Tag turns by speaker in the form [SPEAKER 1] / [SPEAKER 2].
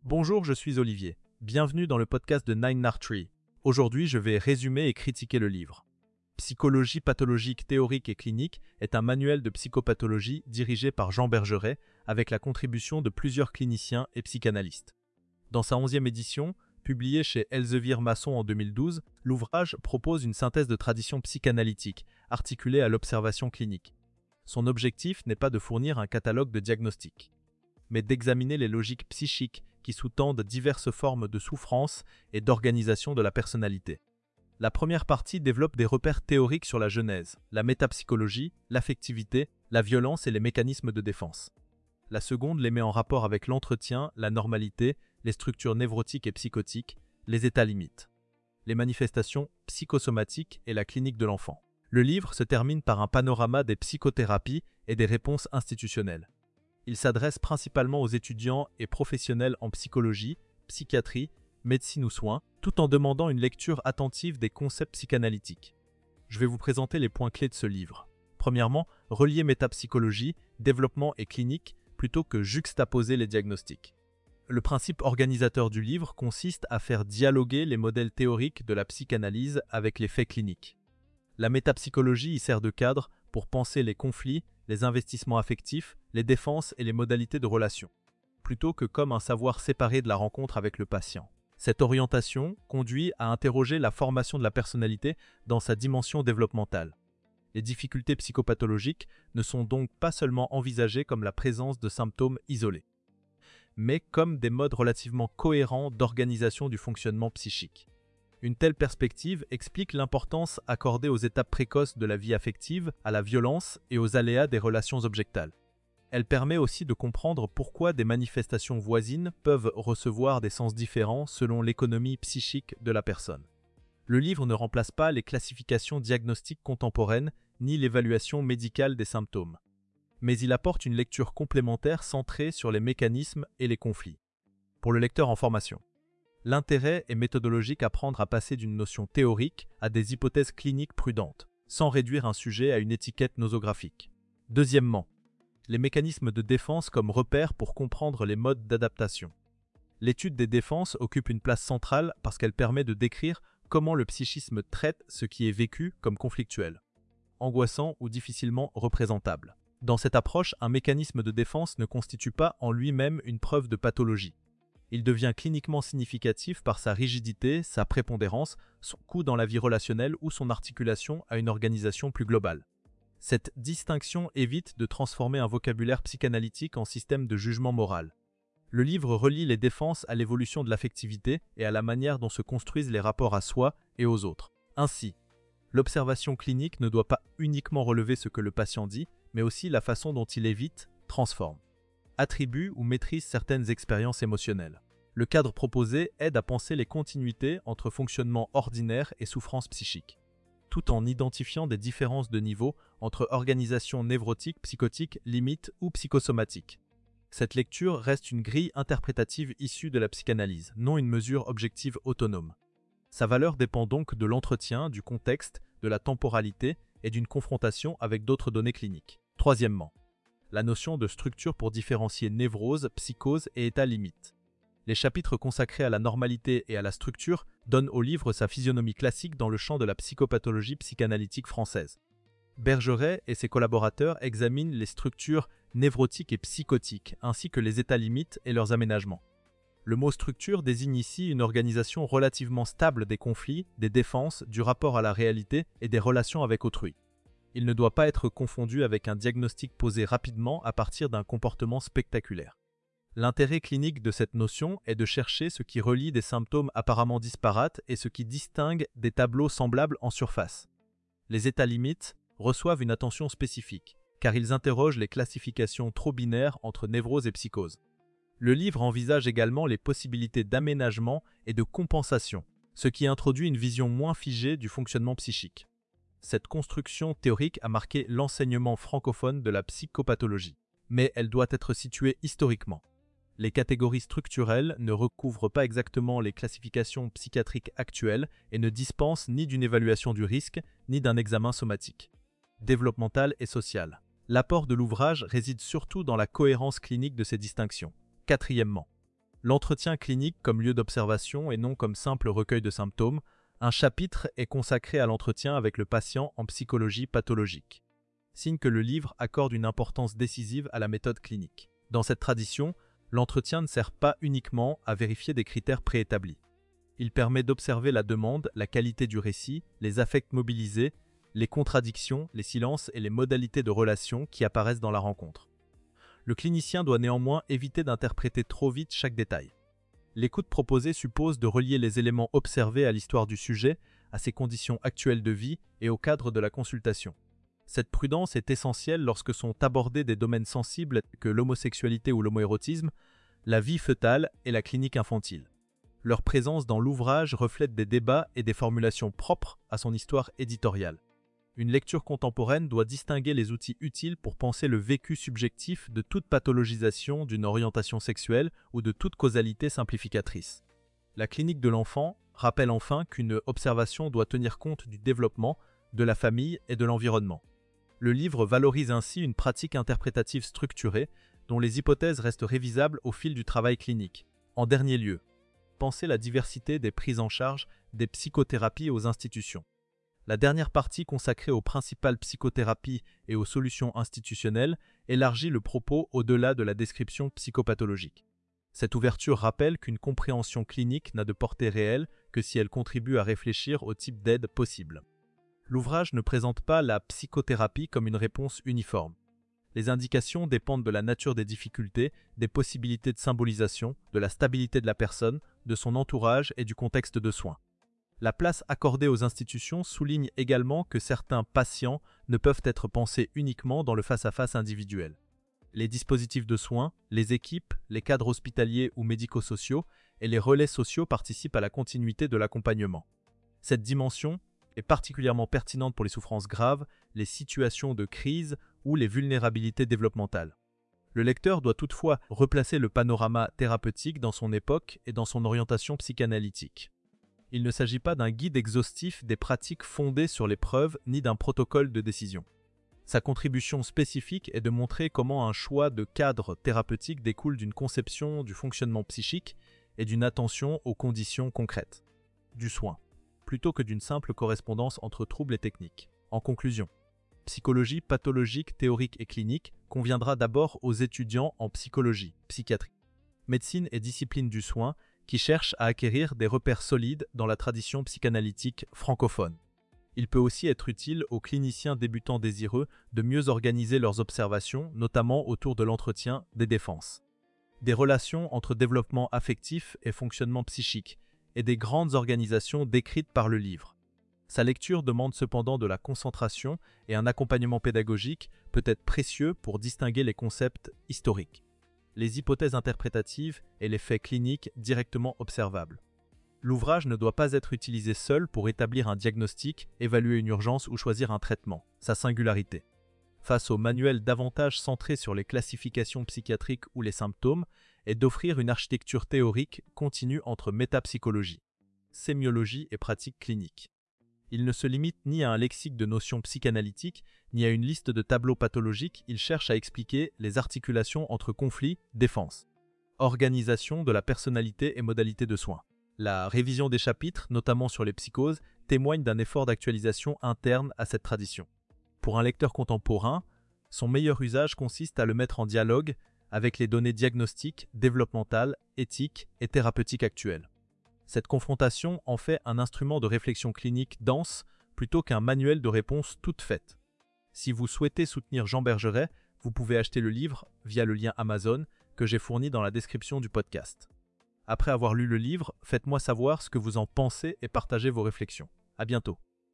[SPEAKER 1] Bonjour, je suis Olivier. Bienvenue dans le podcast de Nine Nard Tree. Aujourd'hui, je vais résumer et critiquer le livre. Psychologie pathologique théorique et clinique est un manuel de psychopathologie dirigé par Jean Bergeret avec la contribution de plusieurs cliniciens et psychanalystes. Dans sa 11e édition, publiée chez Elsevier Masson en 2012, l'ouvrage propose une synthèse de tradition psychanalytique articulée à l'observation clinique. Son objectif n'est pas de fournir un catalogue de diagnostics, mais d'examiner les logiques psychiques qui sous-tendent diverses formes de souffrance et d'organisation de la personnalité. La première partie développe des repères théoriques sur la genèse, la métapsychologie, l'affectivité, la violence et les mécanismes de défense. La seconde les met en rapport avec l'entretien, la normalité, les structures névrotiques et psychotiques, les états limites, les manifestations psychosomatiques et la clinique de l'enfant. Le livre se termine par un panorama des psychothérapies et des réponses institutionnelles. Il s'adresse principalement aux étudiants et professionnels en psychologie, psychiatrie, médecine ou soins, tout en demandant une lecture attentive des concepts psychanalytiques. Je vais vous présenter les points clés de ce livre. Premièrement, relier métapsychologie, développement et clinique plutôt que juxtaposer les diagnostics. Le principe organisateur du livre consiste à faire dialoguer les modèles théoriques de la psychanalyse avec les faits cliniques. La métapsychologie y sert de cadre pour penser les conflits, les investissements affectifs, les défenses et les modalités de relation, plutôt que comme un savoir séparé de la rencontre avec le patient. Cette orientation conduit à interroger la formation de la personnalité dans sa dimension développementale. Les difficultés psychopathologiques ne sont donc pas seulement envisagées comme la présence de symptômes isolés, mais comme des modes relativement cohérents d'organisation du fonctionnement psychique. Une telle perspective explique l'importance accordée aux étapes précoces de la vie affective, à la violence et aux aléas des relations objectales. Elle permet aussi de comprendre pourquoi des manifestations voisines peuvent recevoir des sens différents selon l'économie psychique de la personne. Le livre ne remplace pas les classifications diagnostiques contemporaines ni l'évaluation médicale des symptômes, mais il apporte une lecture complémentaire centrée sur les mécanismes et les conflits. Pour le lecteur en formation, l'intérêt est méthodologique à apprendre à passer d'une notion théorique à des hypothèses cliniques prudentes, sans réduire un sujet à une étiquette nosographique. Deuxièmement, les mécanismes de défense comme repères pour comprendre les modes d'adaptation. L'étude des défenses occupe une place centrale parce qu'elle permet de décrire comment le psychisme traite ce qui est vécu comme conflictuel, angoissant ou difficilement représentable. Dans cette approche, un mécanisme de défense ne constitue pas en lui-même une preuve de pathologie. Il devient cliniquement significatif par sa rigidité, sa prépondérance, son coût dans la vie relationnelle ou son articulation à une organisation plus globale. Cette distinction évite de transformer un vocabulaire psychanalytique en système de jugement moral. Le livre relie les défenses à l'évolution de l'affectivité et à la manière dont se construisent les rapports à soi et aux autres. Ainsi, l'observation clinique ne doit pas uniquement relever ce que le patient dit, mais aussi la façon dont il évite, transforme, attribue ou maîtrise certaines expériences émotionnelles. Le cadre proposé aide à penser les continuités entre fonctionnement ordinaire et souffrance psychique, tout en identifiant des différences de niveau entre organisation névrotique, psychotique, limite ou psychosomatique. Cette lecture reste une grille interprétative issue de la psychanalyse, non une mesure objective autonome. Sa valeur dépend donc de l'entretien, du contexte, de la temporalité et d'une confrontation avec d'autres données cliniques. Troisièmement, la notion de structure pour différencier névrose, psychose et état limite. Les chapitres consacrés à la normalité et à la structure donnent au livre sa physionomie classique dans le champ de la psychopathologie psychanalytique française. Bergeret et ses collaborateurs examinent les structures névrotiques et psychotiques, ainsi que les états limites et leurs aménagements. Le mot structure désigne ici une organisation relativement stable des conflits, des défenses, du rapport à la réalité et des relations avec autrui. Il ne doit pas être confondu avec un diagnostic posé rapidement à partir d'un comportement spectaculaire. L'intérêt clinique de cette notion est de chercher ce qui relie des symptômes apparemment disparates et ce qui distingue des tableaux semblables en surface. Les états limites reçoivent une attention spécifique, car ils interrogent les classifications trop binaires entre névrose et psychose. Le livre envisage également les possibilités d'aménagement et de compensation, ce qui introduit une vision moins figée du fonctionnement psychique. Cette construction théorique a marqué l'enseignement francophone de la psychopathologie, mais elle doit être située historiquement. Les catégories structurelles ne recouvrent pas exactement les classifications psychiatriques actuelles et ne dispensent ni d'une évaluation du risque, ni d'un examen somatique, développemental et social. L'apport de l'ouvrage réside surtout dans la cohérence clinique de ces distinctions. Quatrièmement, L'entretien clinique comme lieu d'observation et non comme simple recueil de symptômes, un chapitre est consacré à l'entretien avec le patient en psychologie pathologique. Signe que le livre accorde une importance décisive à la méthode clinique. Dans cette tradition, l'entretien ne sert pas uniquement à vérifier des critères préétablis. Il permet d'observer la demande, la qualité du récit, les affects mobilisés, les contradictions, les silences et les modalités de relation qui apparaissent dans la rencontre. Le clinicien doit néanmoins éviter d'interpréter trop vite chaque détail. L'écoute proposée suppose de relier les éléments observés à l'histoire du sujet, à ses conditions actuelles de vie et au cadre de la consultation. Cette prudence est essentielle lorsque sont abordés des domaines sensibles que l'homosexualité ou l'homoérotisme, la vie fœtale et la clinique infantile. Leur présence dans l'ouvrage reflète des débats et des formulations propres à son histoire éditoriale. Une lecture contemporaine doit distinguer les outils utiles pour penser le vécu subjectif de toute pathologisation d'une orientation sexuelle ou de toute causalité simplificatrice. La clinique de l'enfant rappelle enfin qu'une observation doit tenir compte du développement, de la famille et de l'environnement. Le livre valorise ainsi une pratique interprétative structurée dont les hypothèses restent révisables au fil du travail clinique. En dernier lieu, penser la diversité des prises en charge des psychothérapies aux institutions. La dernière partie consacrée aux principales psychothérapies et aux solutions institutionnelles élargit le propos au-delà de la description psychopathologique. Cette ouverture rappelle qu'une compréhension clinique n'a de portée réelle que si elle contribue à réfléchir au type d'aide possible. L'ouvrage ne présente pas la psychothérapie comme une réponse uniforme. Les indications dépendent de la nature des difficultés, des possibilités de symbolisation, de la stabilité de la personne, de son entourage et du contexte de soins. La place accordée aux institutions souligne également que certains patients ne peuvent être pensés uniquement dans le face-à-face individuel. Les dispositifs de soins, les équipes, les cadres hospitaliers ou médico-sociaux et les relais sociaux participent à la continuité de l'accompagnement. Cette dimension est particulièrement pertinente pour les souffrances graves, les situations de crise ou les vulnérabilités développementales. Le lecteur doit toutefois replacer le panorama thérapeutique dans son époque et dans son orientation psychanalytique. Il ne s'agit pas d'un guide exhaustif des pratiques fondées sur les preuves ni d'un protocole de décision. Sa contribution spécifique est de montrer comment un choix de cadre thérapeutique découle d'une conception du fonctionnement psychique et d'une attention aux conditions concrètes du soin, plutôt que d'une simple correspondance entre troubles et techniques. En conclusion, psychologie pathologique, théorique et clinique conviendra d'abord aux étudiants en psychologie, psychiatrie, médecine et discipline du soin qui cherchent à acquérir des repères solides dans la tradition psychanalytique francophone. Il peut aussi être utile aux cliniciens débutants désireux de mieux organiser leurs observations, notamment autour de l'entretien des défenses. Des relations entre développement affectif et fonctionnement psychique, et des grandes organisations décrites par le livre. Sa lecture demande cependant de la concentration et un accompagnement pédagogique peut être précieux pour distinguer les concepts historiques, les hypothèses interprétatives et les faits cliniques directement observables. L'ouvrage ne doit pas être utilisé seul pour établir un diagnostic, évaluer une urgence ou choisir un traitement, sa singularité. Face au manuel davantage centré sur les classifications psychiatriques ou les symptômes, est d'offrir une architecture théorique continue entre métapsychologie, sémiologie et pratique clinique. Il ne se limite ni à un lexique de notions psychanalytiques, ni à une liste de tableaux pathologiques, il cherche à expliquer les articulations entre conflit, défense, organisation de la personnalité et modalités de soins. La révision des chapitres, notamment sur les psychoses, témoigne d'un effort d'actualisation interne à cette tradition. Pour un lecteur contemporain, son meilleur usage consiste à le mettre en dialogue avec les données diagnostiques, développementales, éthiques et thérapeutiques actuelles. Cette confrontation en fait un instrument de réflexion clinique dense plutôt qu'un manuel de réponse toute faite. Si vous souhaitez soutenir Jean Bergeret, vous pouvez acheter le livre via le lien Amazon que j'ai fourni dans la description du podcast. Après avoir lu le livre, faites-moi savoir ce que vous en pensez et partagez vos réflexions. À bientôt.